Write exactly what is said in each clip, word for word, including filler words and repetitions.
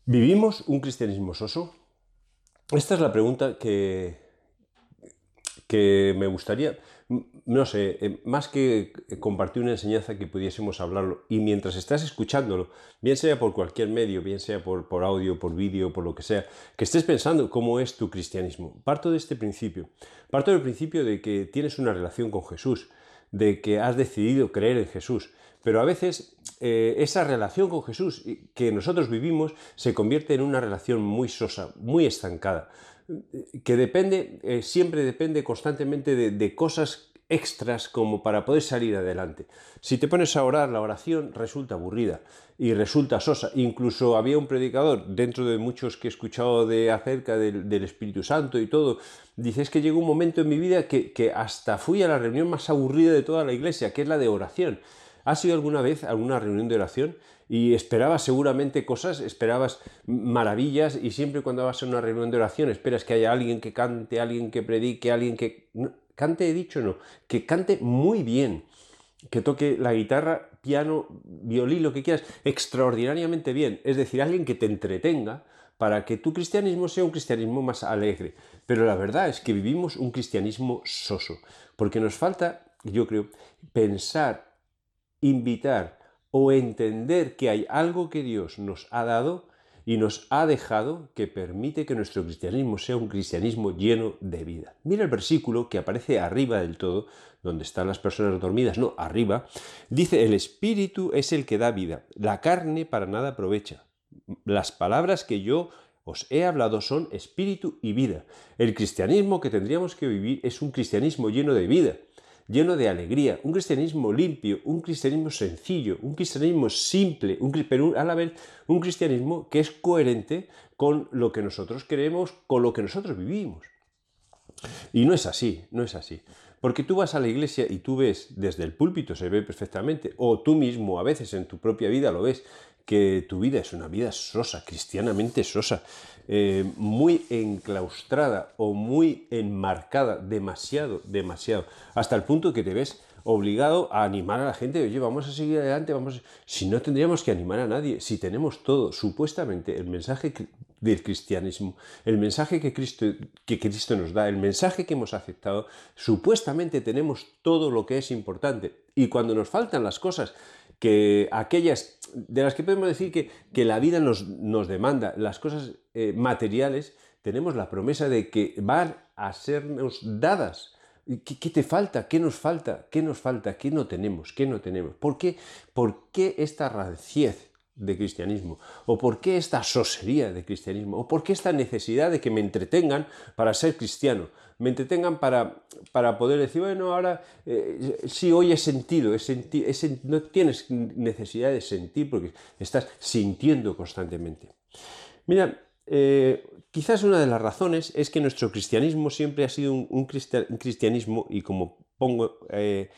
¿Vivimos un cristianismo soso? Esta es la pregunta que, que me gustaría, no sé, eh, más que compartir una enseñanza, que pudiésemos hablarlo. Y mientras estás escuchándolo, bien sea por cualquier medio, bien sea por, por audio, por vídeo, por lo que sea, que estés pensando cómo es tu cristianismo. Parto de este principio. Parto del principio de que tienes una relación con Jesús, de que has decidido creer en Jesús. Pero a veces eh, esa relación con Jesús que nosotros vivimos se convierte en una relación muy sosa, muy estancada, que depende, eh, siempre depende constantemente de, de cosas extras como para poder salir adelante. Si te pones a orar, la oración resulta aburrida y resulta sosa. Incluso había un predicador, dentro de muchos que he escuchado de acerca del, del Espíritu Santo y todo, dice: es que llegó un momento en mi vida que, que hasta fui a la reunión más aburrida de toda la iglesia, que es la de oración. ¿Has ido alguna vez a alguna reunión de oración? Y esperabas seguramente cosas, esperabas maravillas, y siempre cuando vas a una reunión de oración esperas que haya alguien que cante, alguien que predique, alguien que... No, cante, he dicho, no, que cante muy bien, que toque la guitarra, piano, violín, lo que quieras, extraordinariamente bien. Es decir, alguien que te entretenga para que tu cristianismo sea un cristianismo más alegre. Pero la verdad es que vivimos un cristianismo soso, porque nos falta, yo creo, pensar, invitar o entender que hay algo que Dios nos ha dado y nos ha dejado, que permite que nuestro cristianismo sea un cristianismo lleno de vida. Mira el versículo que aparece arriba del todo, donde están las personas dormidas, no, arriba. Dice: el Espíritu es el que da vida, la carne para nada aprovecha. Las palabras que yo os he hablado son espíritu y vida. El cristianismo que tendríamos que vivir es un cristianismo lleno de vida, lleno de alegría, un cristianismo limpio, un cristianismo sencillo, un cristianismo simple, un, pero a la vez un cristianismo que es coherente con lo que nosotros creemos, con lo que nosotros vivimos. Y no es así, no es así. Porque tú vas a la iglesia y tú ves, desde el púlpito se ve perfectamente, o tú mismo a veces en tu propia vida lo ves, que tu vida es una vida sosa, cristianamente sosa, eh, muy enclaustrada o muy enmarcada, demasiado, demasiado, hasta el punto que te ves obligado a animar a la gente: oye, vamos a seguir adelante, vamos a... Si no tendríamos que animar a nadie, si tenemos todo, supuestamente, el mensaje del cristianismo, el mensaje que Cristo, que Cristo nos da, el mensaje que hemos aceptado, supuestamente tenemos todo lo que es importante. Y cuando nos faltan las cosas, que aquellas de las que podemos decir que, que la vida nos, nos demanda, las cosas eh, materiales, tenemos la promesa de que van a sernos dadas. ¿Qué, ¿Qué te falta? ¿Qué nos falta? ¿Qué nos falta? ¿Qué no tenemos? ¿Qué no tenemos? ¿Por qué, ¿Por qué esta ranciez de cristianismo? ¿O por qué esta sosería de cristianismo? ¿O por qué esta necesidad de que me entretengan para ser cristiano? Me entretengan para, para poder decir: bueno, ahora eh, sí, hoy he sentido, he senti, he senti, no tienes necesidad de sentir porque estás sintiendo constantemente. Mira, eh, quizás una de las razones es que nuestro cristianismo siempre ha sido un, un, cristianismo, y como pongo eh,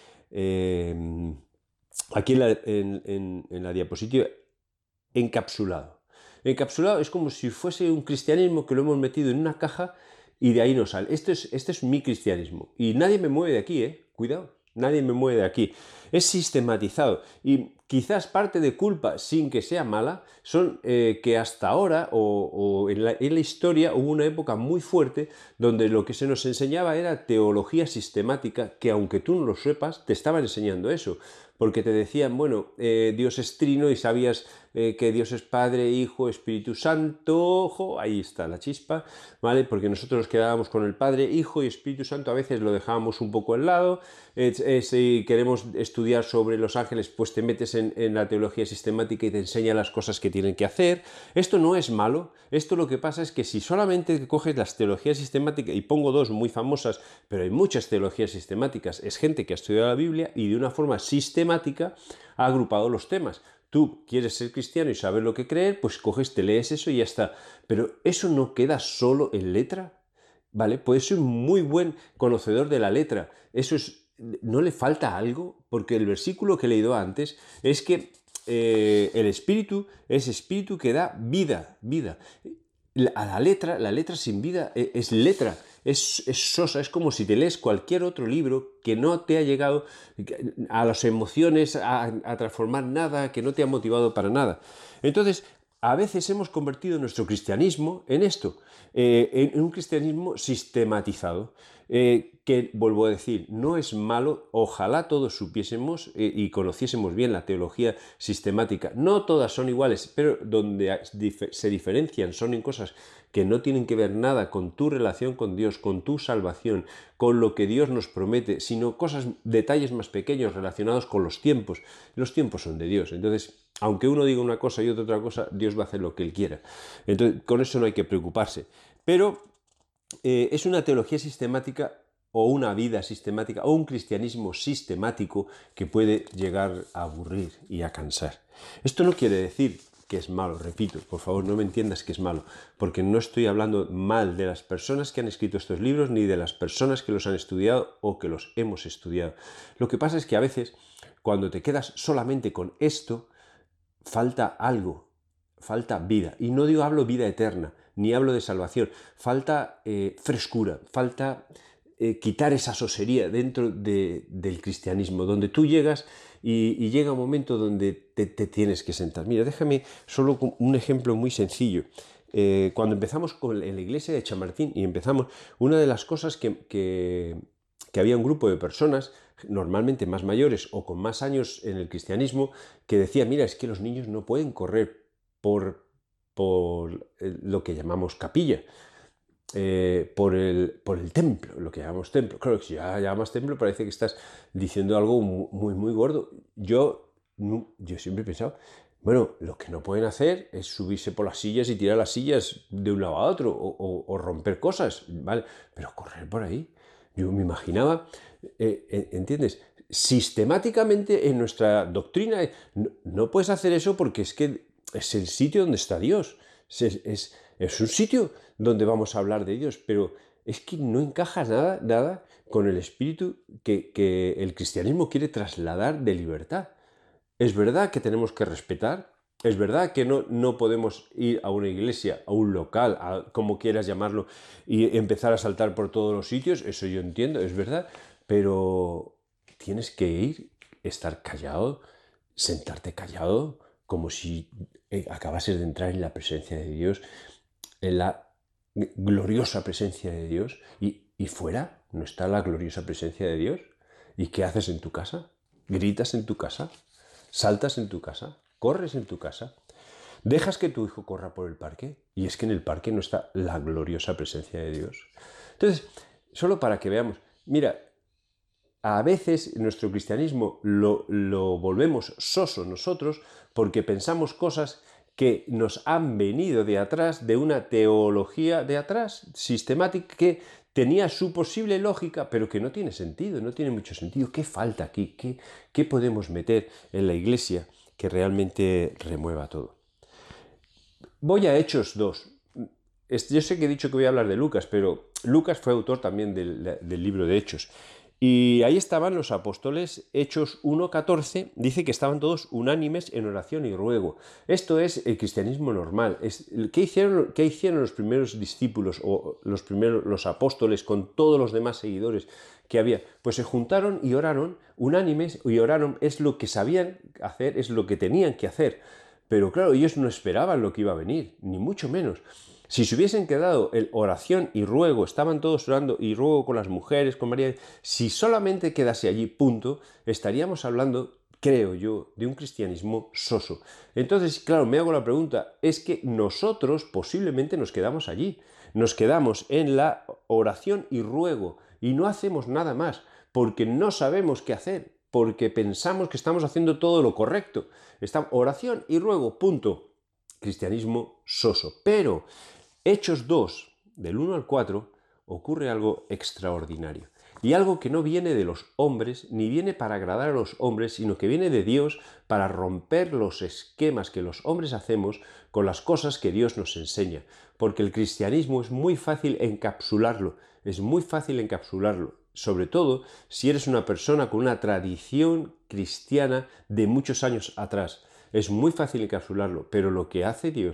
eh, aquí en la, en, en, en la diapositiva, encapsulado. Encapsulado es como si fuese un cristianismo que lo hemos metido en una caja y de ahí no sale. Este es, este es mi cristianismo. Y nadie me mueve de aquí, ¿eh? Cuidado. Nadie me mueve de aquí. Es sistematizado. Y quizás parte de culpa, sin que sea mala, son eh, que hasta ahora o, o en, la, en la historia hubo una época muy fuerte donde lo que se nos enseñaba era teología sistemática, que aunque tú no lo sepas, te estaban enseñando eso. Porque te decían: bueno, eh, Dios es trino, y sabías eh, que Dios es Padre, Hijo, Espíritu Santo. Ojo, ahí está la chispa, ¿vale? Porque nosotros nos quedábamos con el Padre, Hijo y Espíritu Santo, a veces lo dejábamos un poco al lado. Eh, eh, si queremos estudiar sobre los ángeles, pues te metes en, en la teología sistemática y te enseña las cosas que tienen que hacer. Esto no es malo. Esto lo que pasa es que si solamente coges las teologías sistemáticas, y pongo dos muy famosas, pero hay muchas teologías sistemáticas, es gente que ha estudiado la Biblia y de una forma sistemática ha agrupado los temas. Tú quieres ser cristiano y saber lo que creer, pues coges, te lees eso y ya está. Pero eso no queda solo en letra, ¿vale? Puedes ser un muy buen conocedor de la letra. Eso es, ¿no le falta algo? Porque el versículo que he leído antes es que eh, el espíritu es espíritu que da vida, vida. A la letra, la letra sin vida es letra, es, es sosa, es como si te lees cualquier otro libro que no te ha llegado a las emociones, a, a transformar nada, que no te ha motivado para nada. Entonces, a veces hemos convertido nuestro cristianismo en esto, eh, en un cristianismo sistematizado, eh, que, vuelvo a decir, no es malo, ojalá todos supiésemos eh, y conociésemos bien la teología sistemática. No todas son iguales, pero donde se diferencian son en cosas que no tienen que ver nada con tu relación con Dios, con tu salvación, con lo que Dios nos promete, sino cosas, detalles más pequeños relacionados con los tiempos. Los tiempos son de Dios, entonces, aunque uno diga una cosa y otra otra cosa, Dios va a hacer lo que Él quiera. Entonces, con eso no hay que preocuparse. Pero eh, es una teología sistemática o una vida sistemática o un cristianismo sistemático que puede llegar a aburrir y a cansar. Esto no quiere decir que es malo, repito, por favor no me entiendas que es malo, porque no estoy hablando mal de las personas que han escrito estos libros ni de las personas que los han estudiado o que los hemos estudiado. Lo que pasa es que a veces cuando te quedas solamente con esto, falta algo, falta vida. Y no digo hablo vida eterna, ni hablo de salvación, falta eh, frescura, falta eh, quitar esa sosería dentro de, del cristianismo, donde tú llegas y, y llega un momento donde te, te tienes que sentar. Mira, déjame solo un ejemplo muy sencillo. Eh, cuando empezamos con, en la iglesia de Chamartín y empezamos, una de las cosas que, que, que había un grupo de personas, normalmente más mayores o con más años en el cristianismo, que decía, mira, es que los niños no pueden correr por, por lo que llamamos capilla, eh, por, el, por el templo, lo que llamamos templo. Claro que si ya llamas templo parece que estás diciendo algo muy, muy gordo. Yo, yo siempre he pensado, bueno, lo que no pueden hacer es subirse por las sillas y tirar las sillas de un lado a otro o, o, o romper cosas, ¿vale? Pero correr por ahí. Yo me imaginaba, eh, ¿entiendes? Sistemáticamente en nuestra doctrina no, no puedes hacer eso porque es que es el sitio donde está Dios. Es, es, es un sitio donde vamos a hablar de Dios, pero es que no encaja nada, nada con el espíritu que, que el cristianismo quiere trasladar de libertad. Es verdad que tenemos que respetar, es verdad que no, no podemos ir a una iglesia, a un local, a, como quieras llamarlo, y empezar a saltar por todos los sitios, eso yo entiendo, es verdad, pero tienes que ir, estar callado, sentarte callado, como si acabases de entrar en la presencia de Dios, en la gloriosa presencia de Dios, y, y fuera no está la gloriosa presencia de Dios. ¿Y qué haces en tu casa? ¿Gritas en tu casa? ¿Saltas en tu casa? ¿Corres en tu casa? ¿Dejas que tu hijo corra por el parque? Y es que en el parque no está la gloriosa presencia de Dios. Entonces, solo para que veamos, mira, a veces nuestro cristianismo lo, lo volvemos soso nosotros porque pensamos cosas que nos han venido de atrás, de una teología de atrás, sistemática, que tenía su posible lógica, pero que no tiene sentido, no tiene mucho sentido. ¿Qué falta aquí? ¿Qué, qué podemos meter en la iglesia que realmente remueva todo? Voy a Hechos dos. Yo sé que he dicho que voy a hablar de Lucas, pero Lucas fue autor también del, del libro de Hechos. Y ahí estaban los apóstoles, Hechos uno catorce, dice que estaban todos unánimes en oración y ruego. Esto es el cristianismo normal. Es, ¿qué, hicieron, ¿Qué hicieron los primeros discípulos o los primeros los apóstoles con todos los demás seguidores que había? Pues se juntaron y oraron, unánimes, y oraron, es lo que sabían hacer, es lo que tenían que hacer. Pero claro, ellos no esperaban lo que iba a venir, ni mucho menos. Si se hubiesen quedado en oración y ruego, estaban todos orando y ruego con las mujeres, con María, si solamente quedase allí, punto, estaríamos hablando, creo yo, de un cristianismo soso. Entonces, claro, me hago la pregunta, es que nosotros posiblemente nos quedamos allí, nos quedamos en la oración y ruego y no hacemos nada más, porque no sabemos qué hacer, porque pensamos que estamos haciendo todo lo correcto. Está oración y ruego, punto. Cristianismo soso. Pero Hechos dos, del uno al cuatro, ocurre algo extraordinario. Y algo que no viene de los hombres, ni viene para agradar a los hombres, sino que viene de Dios para romper los esquemas que los hombres hacemos con las cosas que Dios nos enseña. Porque el cristianismo es muy fácil encapsularlo, es muy fácil encapsularlo. Sobre todo si eres una persona con una tradición cristiana de muchos años atrás. Es muy fácil encapsularlo, pero lo que hace Dios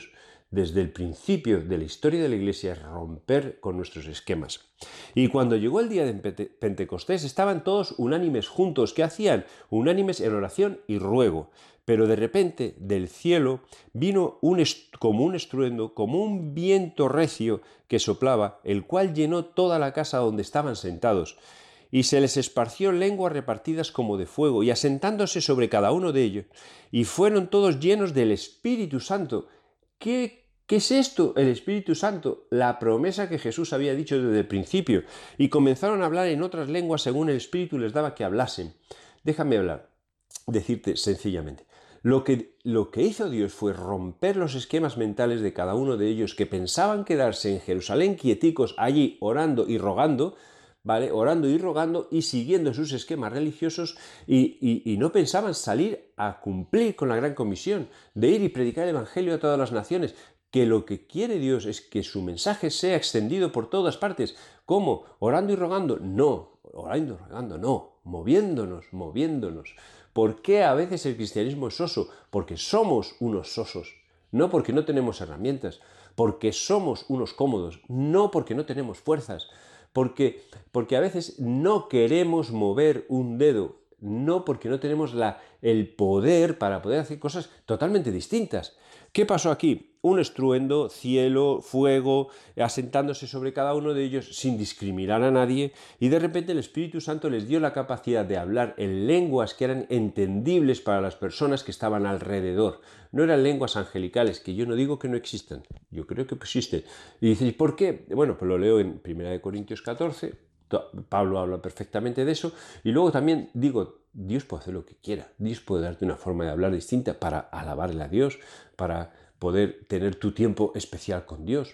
desde el principio de la historia de la Iglesia es romper con nuestros esquemas. Y cuando llegó el día de Pentecostés estaban todos unánimes juntos. ¿Qué hacían? Unánimes en oración y ruego. Pero de repente del cielo vino un como un estruendo, como un viento recio que soplaba, el cual llenó toda la casa donde estaban sentados. Y se les esparció lenguas repartidas como de fuego, y asentándose sobre cada uno de ellos, y fueron todos llenos del Espíritu Santo. ¿Qué, qué es esto? El Espíritu Santo, la promesa que Jesús había dicho desde el principio, y comenzaron a hablar en otras lenguas según el Espíritu les daba que hablasen. Déjame hablar, decirte sencillamente. Lo que, lo que hizo Dios fue romper los esquemas mentales de cada uno de ellos que pensaban quedarse en Jerusalén quieticos allí orando y rogando, ¿vale? Orando y rogando y siguiendo sus esquemas religiosos y, y, y no pensaban salir a cumplir con la gran comisión de ir y predicar el Evangelio a todas las naciones. Que lo que quiere Dios es que su mensaje sea extendido por todas partes. ¿Cómo? ¿Orando y rogando? No, orando y rogando no, moviéndonos, moviéndonos. ¿Por qué a veces el cristianismo es soso? Porque somos unos sosos, no porque no tenemos herramientas, porque somos unos cómodos, no porque no tenemos fuerzas, porque, porque a veces no queremos mover un dedo, no porque no tenemos la, el poder para poder hacer cosas totalmente distintas. ¿Qué pasó aquí? Un estruendo, cielo, fuego, asentándose sobre cada uno de ellos sin discriminar a nadie, y de repente el Espíritu Santo les dio la capacidad de hablar en lenguas que eran entendibles para las personas que estaban alrededor. No eran lenguas angelicales, que yo no digo que no existan, yo creo que existen. Y dices, ¿por qué? Bueno, pues lo leo en primera de Corintios catorce, Pablo habla perfectamente de eso, y luego también digo, Dios puede hacer lo que quiera, Dios puede darte una forma de hablar distinta para alabarle a Dios, para poder tener tu tiempo especial con Dios.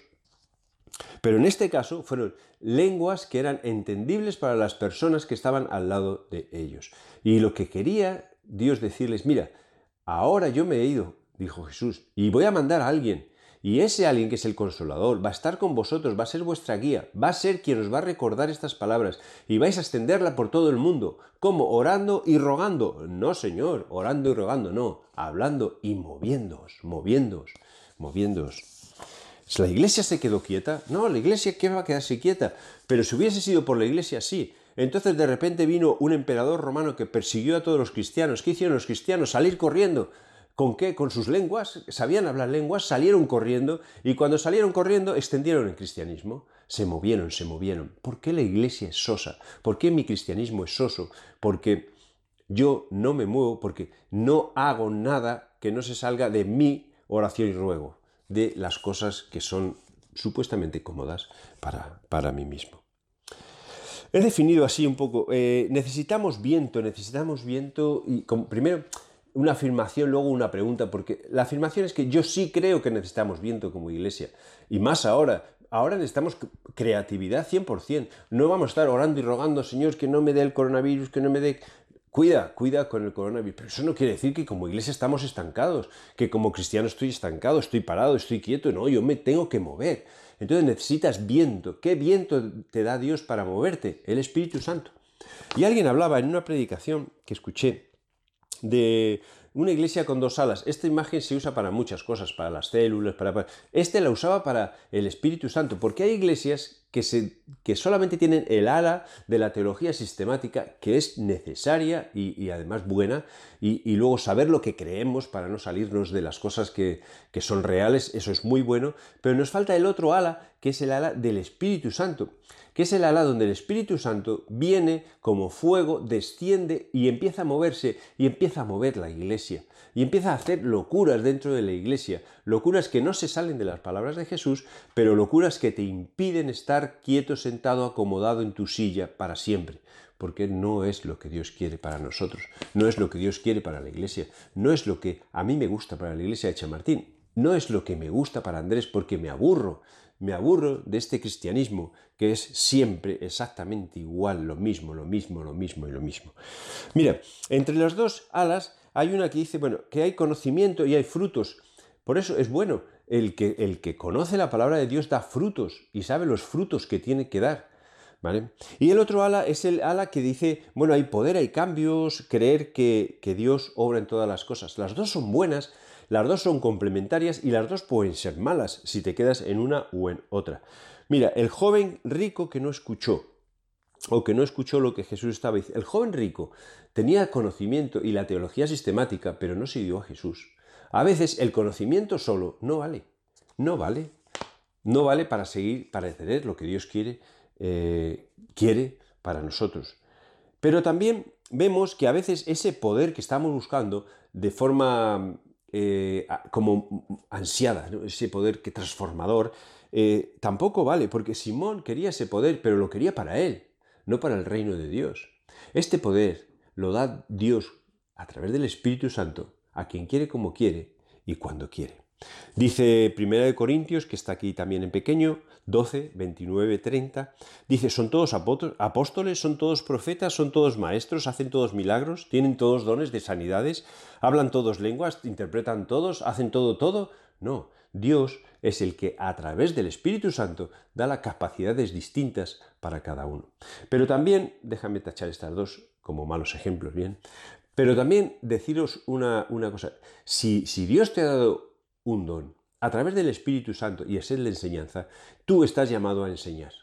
Pero en este caso fueron lenguas que eran entendibles para las personas que estaban al lado de ellos. Y lo que quería Dios decirles, mira, ahora yo me he ido, dijo Jesús, y voy a mandar a alguien. Y ese alguien que es el Consolador va a estar con vosotros, va a ser vuestra guía, va a ser quien os va a recordar estas palabras y vais a extenderla por todo el mundo. ¿Cómo? Orando y rogando. No, Señor, orando y rogando, no. Hablando y moviéndoos, moviéndoos, moviéndoos. ¿La iglesia se quedó quieta? No, la iglesia ¿qué va a quedarse quieta? Pero si hubiese sido por la iglesia, sí. Entonces de repente vino un emperador romano que persiguió a todos los cristianos. ¿Qué hicieron los cristianos? Salir corriendo. ¿Con qué? Con sus lenguas, sabían hablar lenguas, salieron corriendo y cuando salieron corriendo extendieron el cristianismo. Se movieron, se movieron. ¿Por qué la iglesia es sosa? ¿Por qué mi cristianismo es soso? Porque yo no me muevo, porque no hago nada que no se salga de mi oración y ruego, de las cosas que son supuestamente cómodas para, para mí mismo. He definido así un poco, eh, necesitamos viento, necesitamos viento y como, primero una afirmación, luego una pregunta, porque la afirmación es que yo sí creo que necesitamos viento como iglesia, y más ahora, ahora necesitamos creatividad cien por ciento, no vamos a estar orando y rogando, Señor, que no me dé el coronavirus, que no me dé... Cuida, cuida con el coronavirus, pero eso no quiere decir que como iglesia estamos estancados, que como cristiano estoy estancado, estoy parado, estoy quieto, no, yo me tengo que mover. Entonces necesitas viento. ¿Qué viento te da Dios para moverte? El Espíritu Santo. Y alguien hablaba en una predicación que escuché de una iglesia con dos alas. Esta imagen se usa para muchas cosas, para las células, para, para... Este la usaba para el Espíritu Santo, porque hay iglesias que, se, que solamente tienen el ala de la teología sistemática, que es necesaria y, y además buena, y, y luego saber lo que creemos para no salirnos de las cosas que, que son reales, eso es muy bueno, pero nos falta el otro ala, que es el ala del Espíritu Santo, que es el ala donde el Espíritu Santo viene como fuego, desciende y empieza a moverse, y empieza a mover la iglesia, y empieza a hacer locuras dentro de la iglesia, locuras que no se salen de las palabras de Jesús, pero locuras que te impiden estar quieto, sentado, acomodado en tu silla para siempre, porque no es lo que Dios quiere para nosotros, no es lo que Dios quiere para la iglesia, no es lo que a mí me gusta para la iglesia de Chamartín, no es lo que me gusta para Andrés porque me aburro, me aburro de este cristianismo que es siempre exactamente igual, lo mismo, lo mismo, lo mismo y lo mismo. Mira, entre las dos alas hay una que dice, bueno, que hay conocimiento y hay frutos. Por eso es bueno, el que, el que conoce la palabra de Dios da frutos y sabe los frutos que tiene que dar, ¿vale? Y el otro ala es el ala que dice, bueno, hay poder, hay cambios, creer que, que Dios obra en todas las cosas. Las dos son buenas Las dos son complementarias y las dos pueden ser malas si te quedas en una o en otra. Mira, el joven rico que no escuchó, o que no escuchó lo que Jesús estaba diciendo. El joven rico tenía conocimiento y la teología sistemática, pero no siguió a Jesús. A veces el conocimiento solo no vale, no vale, no vale para seguir, para tener lo que Dios quiere, eh, quiere para nosotros. Pero también vemos que a veces ese poder que estamos buscando de forma eh, como ansiada, ¿no? Ese poder que transformador, eh, tampoco vale, porque Simón quería ese poder, pero lo quería para él, no para el reino de Dios. Este poder lo da Dios a través del Espíritu Santo a quien quiere como quiere y cuando quiere. Dice primera de Corintios, que está aquí también en pequeño, doce, veintinueve, treinta, dice, son todos apóstoles, son todos profetas, son todos maestros, hacen todos milagros, tienen todos dones de sanidades, hablan todos lenguas, interpretan todos, hacen todo, todo. No, Dios es el que a través del Espíritu Santo da las capacidades distintas para cada uno. Pero también, déjame tachar estas dos como malos ejemplos, ¿bien? Pero también deciros una, una cosa, si, si Dios te ha dado un don a través del Espíritu Santo y es el de enseñanza, tú estás llamado a enseñar.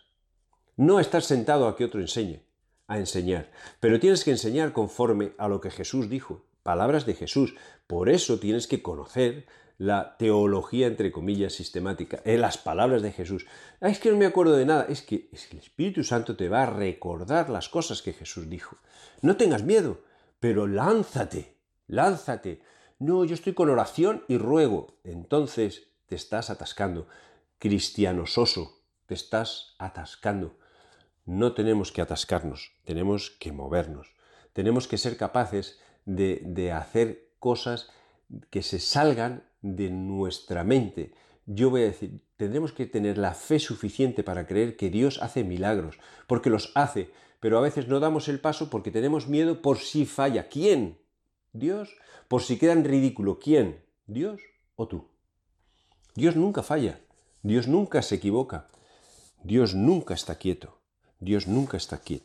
No estás sentado a que otro enseñe, a enseñar, pero tienes que enseñar conforme a lo que Jesús dijo, palabras de Jesús. Por eso tienes que conocer la teología, entre comillas, sistemática, en las palabras de Jesús. Ah, es que no me acuerdo de nada, es que, es que el Espíritu Santo te va a recordar las cosas que Jesús dijo. No tengas miedo, pero lánzate, lánzate. No, yo estoy con oración y ruego. Entonces te estás atascando. Cristiano soso, te estás atascando. No tenemos que atascarnos, tenemos que movernos. Tenemos que ser capaces de, de hacer cosas que se salgan de nuestra mente. Yo voy a decir, tendremos que tener la fe suficiente para creer que Dios hace milagros, porque los hace, pero a veces no damos el paso porque tenemos miedo por si falla. ¿Quién? ¿Dios? Por si queda en ridículo. ¿Quién? ¿Dios o tú? Dios nunca falla. Dios nunca se equivoca. Dios nunca está quieto. Dios nunca está quieto.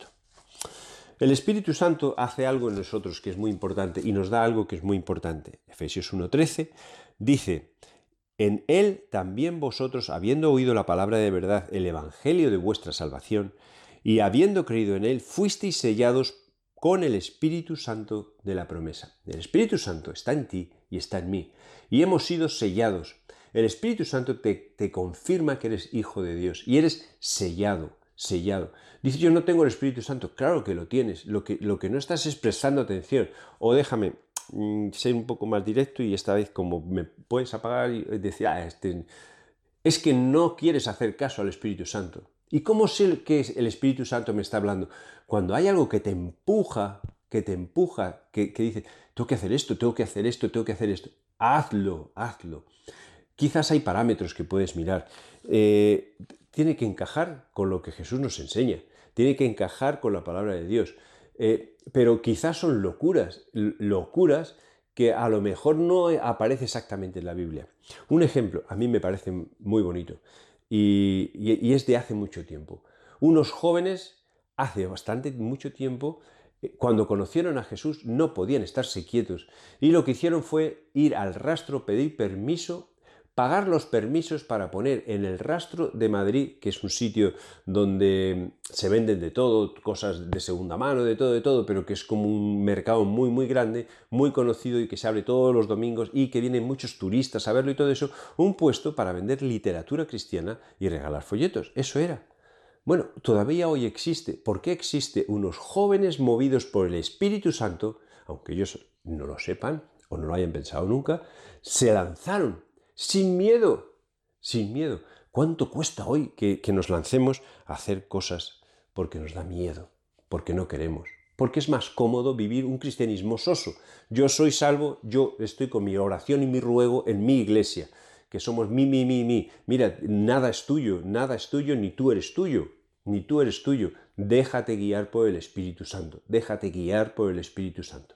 El Espíritu Santo hace algo en nosotros que es muy importante y nos da algo que es muy importante. Efesios uno trece dice, en Él también vosotros, habiendo oído la palabra de verdad, el evangelio de vuestra salvación, y habiendo creído en Él, fuisteis sellados con el Espíritu Santo de la promesa. El Espíritu Santo está en ti y está en mí. Y hemos sido sellados. El Espíritu Santo te, te confirma que eres hijo de Dios y eres sellado, sellado. Dice, yo no tengo el Espíritu Santo. Claro que lo tienes. Lo que, lo que no estás es prestando atención. O déjame mm, ser un poco más directo y esta vez como me puedes apagar y decir, ah, este... es que no quieres hacer caso al Espíritu Santo. ¿Y cómo sé que el Espíritu Santo me está hablando? Cuando hay algo que te empuja, que te empuja, que, que dice, tengo que hacer esto, tengo que hacer esto, tengo que hacer esto. Hazlo, hazlo. Quizás hay parámetros que puedes mirar. Eh, tiene que encajar con lo que Jesús nos enseña. Tiene que encajar con la palabra de Dios. Eh, pero quizás son locuras, locuras que a lo mejor no aparece exactamente en la Biblia. Un ejemplo, a mí me parece muy bonito. Y, y, y es de hace mucho tiempo. Unos jóvenes, hace bastante mucho tiempo, cuando conocieron a Jesús, no podían estarse quietos. Y lo que hicieron fue ir al rastro, pedir permiso, pagar los permisos para poner en el Rastro de Madrid, que es un sitio donde se venden de todo, cosas de segunda mano, de todo, de todo, pero que es como un mercado muy, muy grande, muy conocido y que se abre todos los domingos y que vienen muchos turistas a verlo y todo eso, un puesto para vender literatura cristiana y regalar folletos. Eso era. Bueno, todavía hoy existe. ¿Por qué existe? Unos jóvenes movidos por el Espíritu Santo, aunque ellos no lo sepan o no lo hayan pensado nunca, se lanzaron sin miedo, sin miedo. ¿Cuánto cuesta hoy que, que nos lancemos a hacer cosas porque nos da miedo, porque no queremos? Porque es más cómodo vivir un cristianismo soso. Yo soy salvo, yo estoy con mi oración y mi ruego en mi iglesia, que somos mi, mi, mi, mi. Mira, nada es tuyo, nada es tuyo, ni tú eres tuyo, ni tú eres tuyo. Déjate guiar por el Espíritu Santo, déjate guiar por el Espíritu Santo.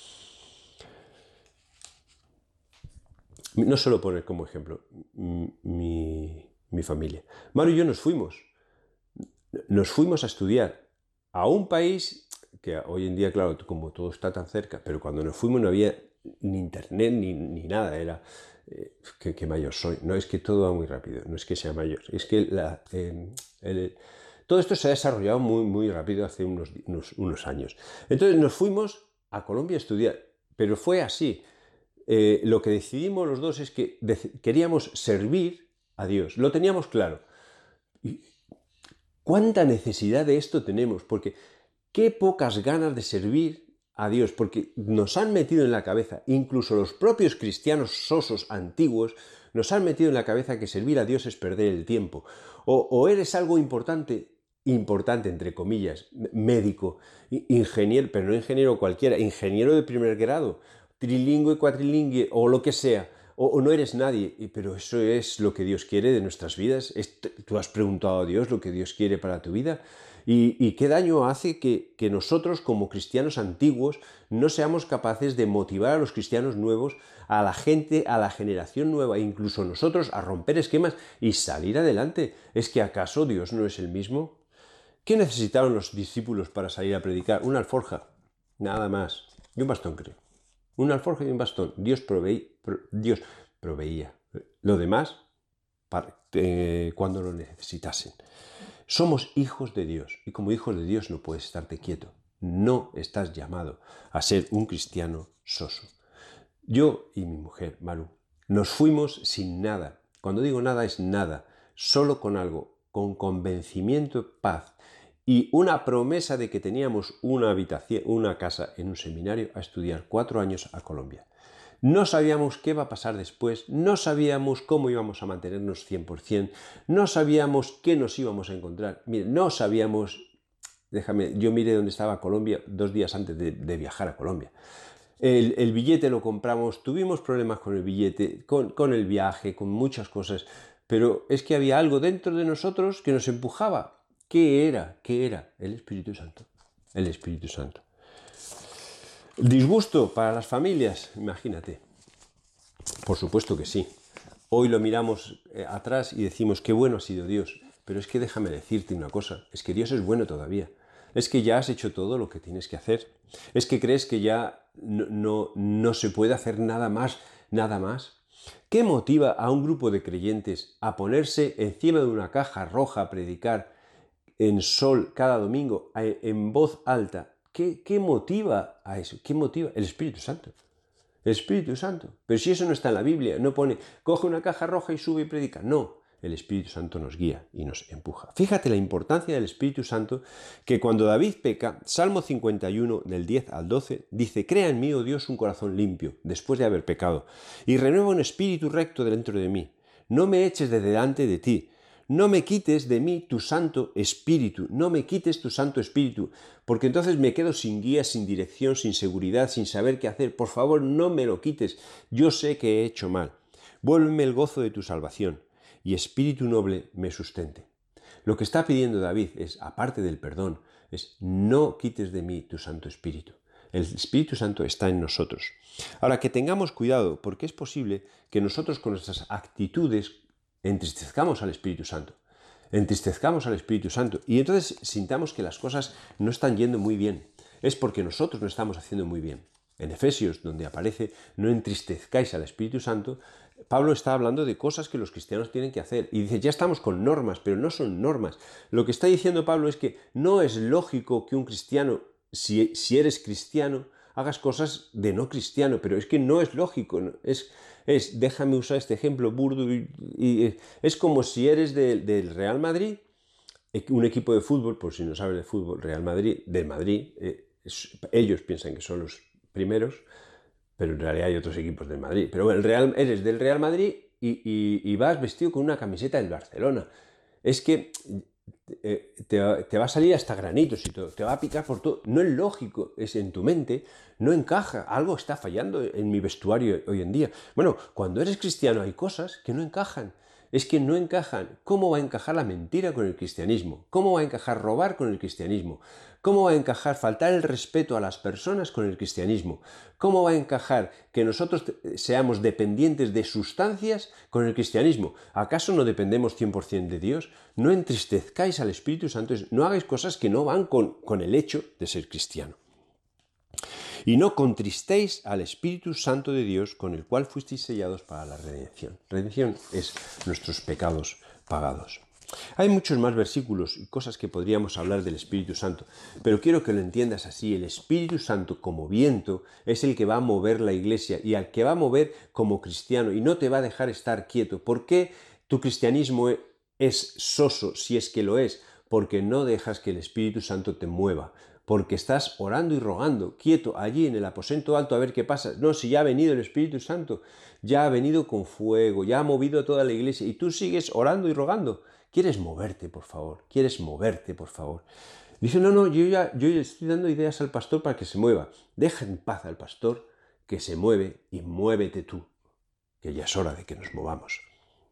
No solo poner como ejemplo mi, mi familia. Mario y yo nos fuimos. Nos fuimos a estudiar a un país que hoy en día, claro, como todo está tan cerca, pero cuando nos fuimos no había ni internet, ni, ni nada. Era, eh, ¿qué, qué mayor soy? No es que todo va muy rápido, no es que sea mayor, es que la, eh, el, todo esto se ha desarrollado muy, muy rápido hace unos, unos, unos años. Entonces nos fuimos a Colombia a estudiar, pero fue así. Eh, lo que decidimos los dos es que queríamos servir a Dios, lo teníamos claro. Y ¿cuánta necesidad de esto tenemos? Porque qué pocas ganas de servir a Dios, porque nos han metido en la cabeza, incluso los propios cristianos sosos antiguos, nos han metido en la cabeza que servir a Dios es perder el tiempo. O, o eres algo importante, importante entre comillas, médico, ingeniero, pero no ingeniero cualquiera, ingeniero de primer grado, trilingüe, cuatrilingüe o lo que sea, o, o no eres nadie, pero eso es lo que Dios quiere de nuestras vidas. ¿Tú has preguntado a Dios lo que Dios quiere para tu vida? ¿Y, y qué daño hace que, que nosotros, como cristianos antiguos, no seamos capaces de motivar a los cristianos nuevos, a la gente, a la generación nueva, incluso nosotros, a romper esquemas y salir adelante? ¿Es que acaso Dios no es el mismo? ¿Qué necesitaron los discípulos para salir a predicar? Una alforja, nada más, y un bastón, creo. Una alforja y un bastón. Dios, proveí, pro, Dios proveía. Lo demás, para, eh, cuando lo necesitasen. Somos hijos de Dios, y como hijos de Dios no puedes estarte quieto. No estás llamado a ser un cristiano soso. Yo y mi mujer, Maru, nos fuimos sin nada. Cuando digo nada es nada, solo con algo, con convencimiento, paz y una promesa de que teníamos una habitación, una casa en un seminario a estudiar cuatro años a Colombia. No sabíamos qué iba a pasar después, no sabíamos cómo íbamos a mantenernos cien por cien, no sabíamos qué nos íbamos a encontrar. Mire, no sabíamos, déjame, yo miré dónde estaba Colombia dos días antes de, de viajar a Colombia. El, el billete lo compramos, tuvimos problemas con el billete, con, con el viaje, con muchas cosas, pero es que había algo dentro de nosotros que nos empujaba. ¿Qué era? ¿Qué era? El Espíritu Santo. El Espíritu Santo. ¿Disgusto para las familias? Imagínate. Por supuesto que sí. Hoy lo miramos eh, atrás y decimos qué bueno ha sido Dios. Pero es que déjame decirte una cosa, es que Dios es bueno todavía. Es que ya has hecho todo lo que tienes que hacer. Es que crees que ya no, no, no se puede hacer nada más, nada más. ¿Qué motiva a un grupo de creyentes a ponerse encima de una caja roja a predicar en sol cada domingo en voz alta? ¿Qué, ¿Qué motiva a eso? ¿Qué motiva? El Espíritu Santo. El Espíritu Santo. Pero si eso no está en la Biblia, no pone, coge una caja roja y sube y predica. No, el Espíritu Santo nos guía y nos empuja. Fíjate la importancia del Espíritu Santo, que cuando David peca, Salmo cincuenta y uno, del diez al doce, dice, crea en mí, oh Dios, un corazón limpio, después de haber pecado, y renueva un espíritu recto dentro de mí. No me eches de delante de ti. No me quites de mí tu Santo Espíritu, no me quites tu Santo Espíritu, porque entonces me quedo sin guía, sin dirección, sin seguridad, sin saber qué hacer. Por favor, no me lo quites, yo sé que he hecho mal. Vuélveme el gozo de tu salvación, y espíritu noble me sustente. Lo que está pidiendo David es, aparte del perdón, es no quites de mí tu Santo Espíritu. El Espíritu Santo está en nosotros. Ahora, que tengamos cuidado, porque es posible que nosotros con nuestras actitudes entristezcamos al Espíritu Santo, entristezcamos al Espíritu Santo y entonces sintamos que las cosas no están yendo muy bien. Es porque nosotros no estamos haciendo muy bien. En Efesios, donde aparece no entristezcáis al Espíritu Santo, Pablo está hablando de cosas que los cristianos tienen que hacer y dice, ya estamos con normas, pero no son normas. Lo que está diciendo Pablo es que no es lógico que un cristiano, si, si eres cristiano, hagas cosas de no cristiano, pero es que no es lógico, ¿no? es, es, déjame usar este ejemplo burdo, y, y, es como si eres de, del Real Madrid, un equipo de fútbol, por si no sabes de fútbol, Real Madrid, del Madrid, eh, es, ellos piensan que son los primeros, pero en realidad hay otros equipos del Madrid, pero bueno, el Real, eres del Real Madrid y, y, y vas vestido con una camiseta del Barcelona. Es que Te, te va a salir hasta granitos y todo, te va a picar por todo. No es lógico, es en tu mente, no encaja. Algo está fallando en mi vestuario hoy en día. Bueno, cuando eres cristiano hay cosas que no encajan. Es que no encajan. ¿Cómo va a encajar la mentira con el cristianismo? ¿Cómo va a encajar robar con el cristianismo? ¿Cómo va a encajar faltar el respeto a las personas con el cristianismo? ¿Cómo va a encajar que nosotros seamos dependientes de sustancias con el cristianismo? ¿Acaso no dependemos cien por ciento de Dios? No entristezcáis al Espíritu Santo, no hagáis cosas que no van con, con el hecho de ser cristiano. Y no contristéis al Espíritu Santo de Dios, con el cual fuisteis sellados para la redención. Redención es nuestros pecados pagados. Hay muchos más versículos y cosas que podríamos hablar del Espíritu Santo, pero quiero que lo entiendas así. El Espíritu Santo, como viento, es el que va a mover la iglesia y al que va a mover como cristiano y no te va a dejar estar quieto. ¿Por qué tu cristianismo es soso, si es que lo es? Porque no dejas que el Espíritu Santo te mueva, porque estás orando y rogando, quieto, allí en el aposento alto a ver qué pasa. No, si ya ha venido el Espíritu Santo, ya ha venido con fuego, ya ha movido a toda la iglesia y tú sigues orando y rogando. ¿Quieres moverte, por favor? ¿Quieres moverte, por favor? Dice, no, no, yo ya, yo ya estoy dando ideas al pastor para que se mueva. Deja en paz al pastor que se mueve y muévete tú, que ya es hora de que nos movamos.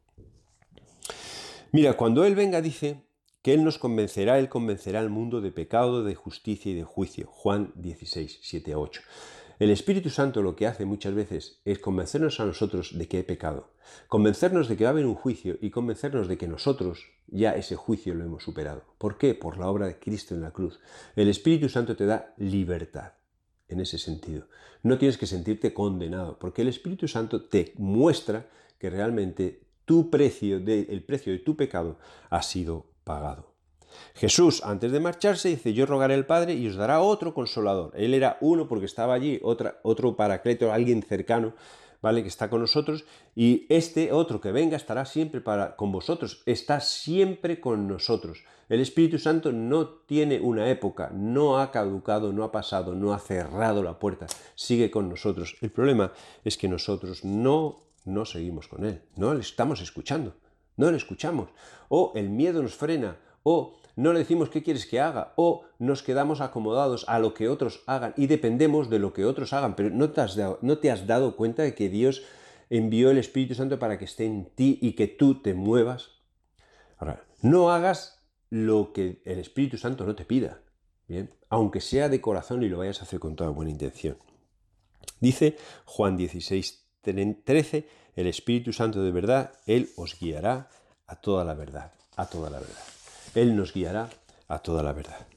Mira, cuando Él venga dice que Él nos convencerá, Él convencerá al mundo de pecado, de justicia y de juicio. Juan dieciséis, siete a ocho. El Espíritu Santo lo que hace muchas veces es convencernos a nosotros de que hay pecado, convencernos de que va a haber un juicio y convencernos de que nosotros ya ese juicio lo hemos superado. ¿Por qué? Por la obra de Cristo en la cruz. El Espíritu Santo te da libertad en ese sentido. No tienes que sentirte condenado, porque el Espíritu Santo te muestra que realmente tu precio de, el precio de tu pecado ha sido pagado. Jesús, antes de marcharse, dice, yo rogaré al Padre y os dará otro consolador. Él era uno porque estaba allí, otra, otro paracleto, alguien cercano, ¿vale? Que está con nosotros, y este otro que venga estará siempre para, con vosotros, está siempre con nosotros. El Espíritu Santo no tiene una época, no ha caducado, no ha pasado, no ha cerrado la puerta, sigue con nosotros. El problema es que nosotros no, no seguimos con Él, no le estamos escuchando, no le escuchamos. O el miedo nos frena, o no le decimos qué quieres que haga, o nos quedamos acomodados a lo que otros hagan y dependemos de lo que otros hagan. Pero ¿no te has dado, no te has dado cuenta de que Dios envió el Espíritu Santo para que esté en ti y que tú te muevas? Ahora, no hagas lo que el Espíritu Santo no te pida, ¿bien? Aunque sea de corazón y lo vayas a hacer con toda buena intención. Dice Juan dieciséis, trece, el Espíritu Santo de verdad, Él os guiará a toda la verdad, a toda la verdad. Él nos guiará a toda la verdad.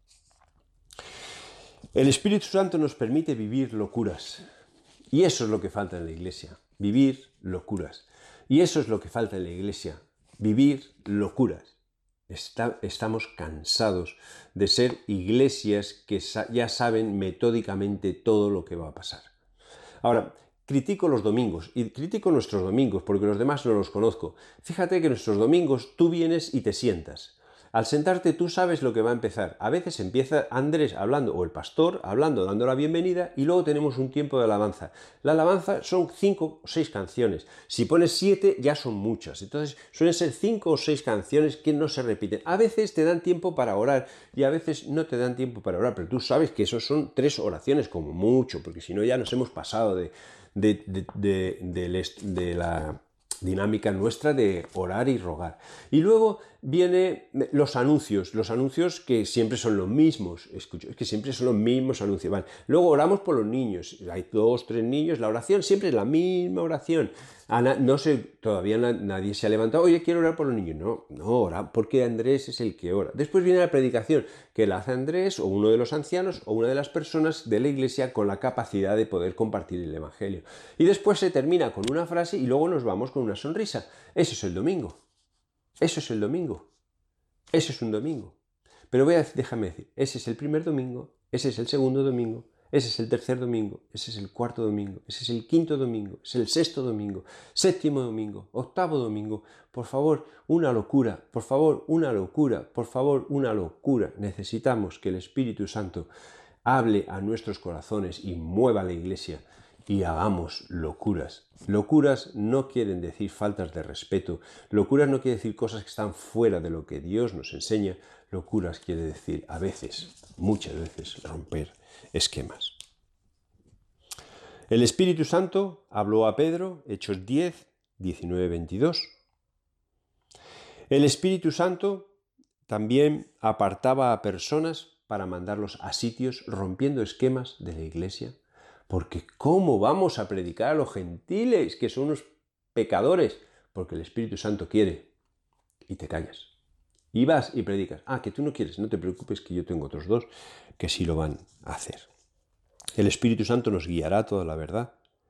El Espíritu Santo nos permite vivir locuras. Y eso es lo que falta en la iglesia, vivir locuras. Y eso es lo que falta en la iglesia, vivir locuras. Está, estamos cansados de ser iglesias que sa- ya saben metódicamente todo lo que va a pasar. Ahora, critico los domingos, y critico nuestros domingos porque los demás no los conozco. Fíjate que nuestros domingos tú vienes y te sientas. Al sentarte tú sabes lo que va a empezar. A veces empieza Andrés hablando, o el pastor hablando, dando la bienvenida, y luego tenemos un tiempo de alabanza. La alabanza son cinco o seis canciones. Si pones siete ya son muchas. Entonces suelen ser cinco o seis canciones que no se repiten. A veces te dan tiempo para orar y a veces no te dan tiempo para orar, pero tú sabes que eso son tres oraciones como mucho, porque si no ya nos hemos pasado de, de, de, de, de, de la dinámica nuestra de orar y rogar. Y luego vienen los anuncios, los anuncios que siempre son los mismos, escucho, es que siempre son los mismos anuncios. Vale. Luego oramos por los niños, hay dos, tres niños, la oración siempre es la misma oración. Ana, no sé, todavía nadie se ha levantado, oye, quiero orar por los niños. No, no ora, porque Andrés es el que ora. Después viene la predicación, que la hace Andrés o uno de los ancianos o una de las personas de la iglesia con la capacidad de poder compartir el evangelio. Y después se termina con una frase y luego nos vamos con una sonrisa. Eso es el domingo. Eso es el domingo. Eso es un domingo. Pero voy a, déjame decir, ese es el primer domingo, ese es el segundo domingo, ese es el tercer domingo, ese es el cuarto domingo, ese es el quinto domingo, ese es el sexto domingo, séptimo domingo, octavo domingo. Por favor, una locura, por favor, una locura, por favor, una locura. Necesitamos que el Espíritu Santo hable a nuestros corazones y mueva la iglesia y hagamos locuras. Locuras no quieren decir faltas de respeto, locuras no quiere decir cosas que están fuera de lo que Dios nos enseña, locuras quiere decir a veces, muchas veces, romper esquemas. El Espíritu Santo habló a Pedro, Hechos diez, diecinueve, veintidós. El Espíritu Santo también apartaba a personas para mandarlos a sitios rompiendo esquemas de la iglesia. Porque ¿cómo vamos a predicar a los gentiles que son unos pecadores? Porque el Espíritu Santo quiere y te callas. Y vas y predicas. Ah, que tú no quieres, no te preocupes que yo tengo otros dos que sí lo van a hacer. El Espíritu Santo nos guiará a toda la verdad,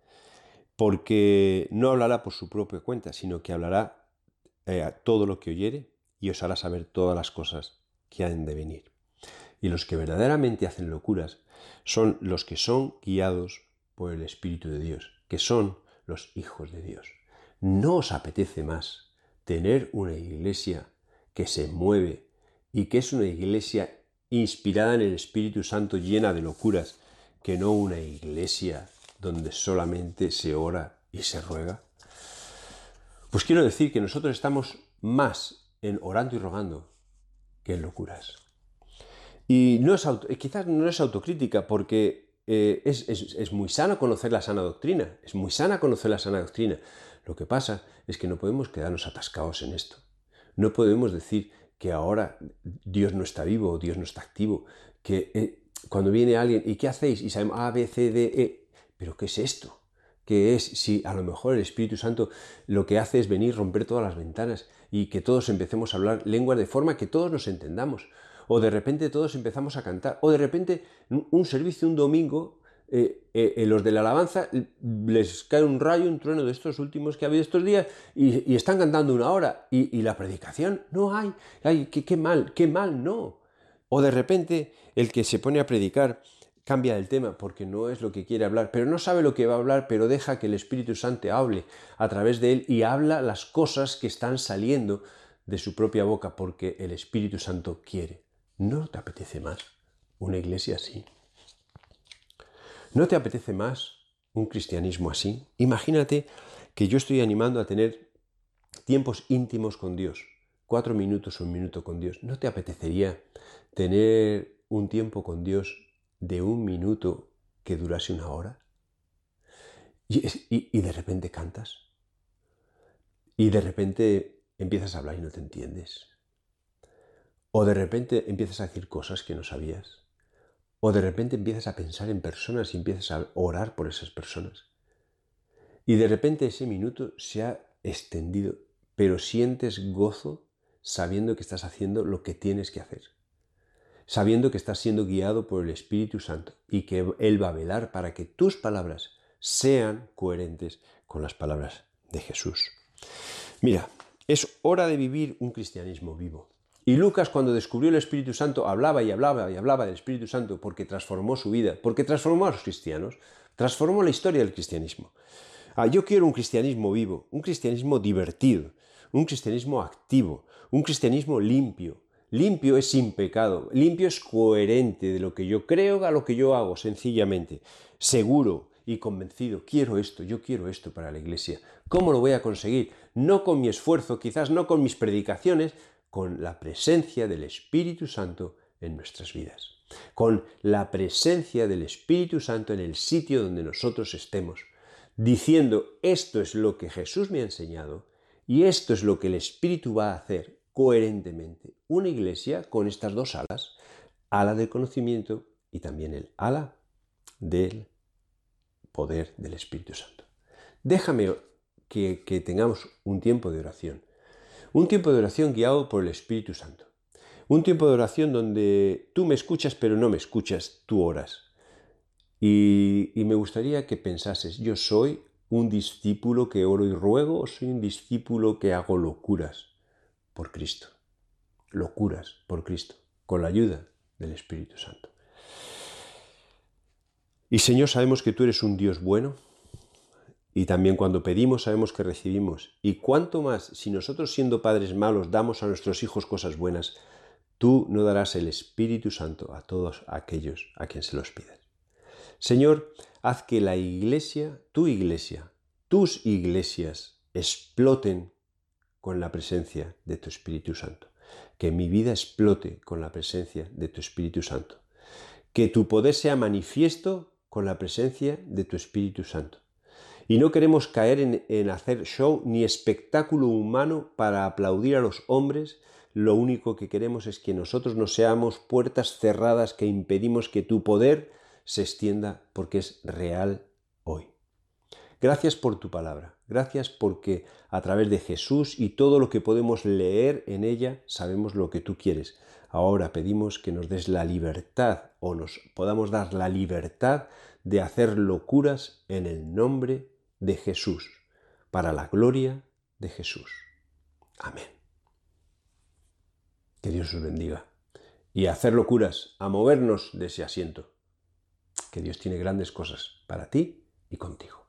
porque no hablará por su propia cuenta, sino que hablará eh, todo lo que oyere y os hará saber todas las cosas que han de venir. Y los que verdaderamente hacen locuras son los que son guiados por el Espíritu de Dios, que son los hijos de Dios. ¿No os apetece más tener una iglesia que se mueve y que es una iglesia inspirada en el Espíritu Santo, llena de locuras, que no una iglesia donde solamente se ora y se ruega? Pues quiero decir que nosotros estamos más en orando y rogando que en locuras. Y no es auto, quizás no es autocrítica, porque eh, es, es, es muy sano conocer la sana doctrina, es muy sana conocer la sana doctrina. Lo que pasa es que no podemos quedarnos atascados en esto. No podemos decir que ahora Dios no está vivo o Dios no está activo, que eh, cuando viene alguien, ¿y qué hacéis? Y sabemos A, B, C, D, E. ¿Pero qué es esto? ¿Qué es? Si a lo mejor el Espíritu Santo lo que hace es venir, romper todas las ventanas y que todos empecemos a hablar lenguas de forma que todos nos entendamos. O de repente todos empezamos a cantar. O de repente un servicio un domingo, eh, eh, los de la alabanza les cae un rayo, un trueno de estos últimos que ha habido estos días y, y están cantando una hora. Y, y la predicación, no hay. Ay, qué, qué mal, qué mal, no. O de repente el que se pone a predicar cambia el tema porque no es lo que quiere hablar, pero no sabe lo que va a hablar, pero deja que el Espíritu Santo hable a través de él y habla las cosas que están saliendo de su propia boca porque el Espíritu Santo quiere. ¿No te apetece más una iglesia así? ¿No te apetece más un cristianismo así? Imagínate que yo estoy animando a tener tiempos íntimos con Dios, cuatro minutos o un minuto con Dios. ¿No te apetecería tener un tiempo con Dios de un minuto que durase una hora? Y, y, y de repente cantas. Y de repente empiezas a hablar y no te entiendes. O de repente empiezas a decir cosas que no sabías. O de repente empiezas a pensar en personas y empiezas a orar por esas personas. Y de repente ese minuto se ha extendido, pero sientes gozo sabiendo que estás haciendo lo que tienes que hacer. Sabiendo que estás siendo guiado por el Espíritu Santo y que Él va a velar para que tus palabras sean coherentes con las palabras de Jesús. Mira, es hora de vivir un cristianismo vivo. Y Lucas, cuando descubrió el Espíritu Santo, hablaba y hablaba y hablaba del Espíritu Santo porque transformó su vida, porque transformó a los cristianos, transformó la historia del cristianismo. Ah, yo quiero un cristianismo vivo, un cristianismo divertido, un cristianismo activo, un cristianismo limpio. Limpio es sin pecado, limpio es coherente de lo que yo creo a lo que yo hago, sencillamente. Seguro y convencido, quiero esto, yo quiero esto para la iglesia. ¿Cómo lo voy a conseguir? No con mi esfuerzo, quizás no con mis predicaciones, con la presencia del Espíritu Santo en nuestras vidas. Con la presencia del Espíritu Santo en el sitio donde nosotros estemos, diciendo esto es lo que Jesús me ha enseñado y esto es lo que el Espíritu va a hacer coherentemente. Una iglesia con estas dos alas, ala del conocimiento y también el ala del poder del Espíritu Santo. Déjame que, que tengamos un tiempo de oración. Un tiempo de oración guiado por el Espíritu Santo. Un tiempo de oración donde tú me escuchas pero no me escuchas, tú oras. Y, y me gustaría que pensases, ¿yo soy un discípulo que oro y ruego o soy un discípulo que hago locuras por Cristo? Locuras por Cristo, con la ayuda del Espíritu Santo. Y Señor, sabemos que tú eres un Dios bueno. Y también cuando pedimos sabemos que recibimos. Y cuánto más, si nosotros siendo padres malos damos a nuestros hijos cosas buenas, tú no darás el Espíritu Santo a todos aquellos a quien se los pidas. Señor, haz que la iglesia, tu iglesia, tus iglesias exploten con la presencia de tu Espíritu Santo. Que mi vida explote con la presencia de tu Espíritu Santo. Que tu poder sea manifiesto con la presencia de tu Espíritu Santo. Y no queremos caer en, en hacer show ni espectáculo humano para aplaudir a los hombres. Lo único que queremos es que nosotros no seamos puertas cerradas que impedimos que tu poder se extienda porque es real hoy. Gracias por tu palabra. Gracias porque a través de Jesús y todo lo que podemos leer en ella sabemos lo que tú quieres. Ahora pedimos que nos des la libertad o nos podamos dar la libertad de hacer locuras en el nombre de Jesús, para la gloria de Jesús. Amén. Que Dios os bendiga. Y a hacer locuras, a movernos de ese asiento, que Dios tiene grandes cosas para ti y contigo.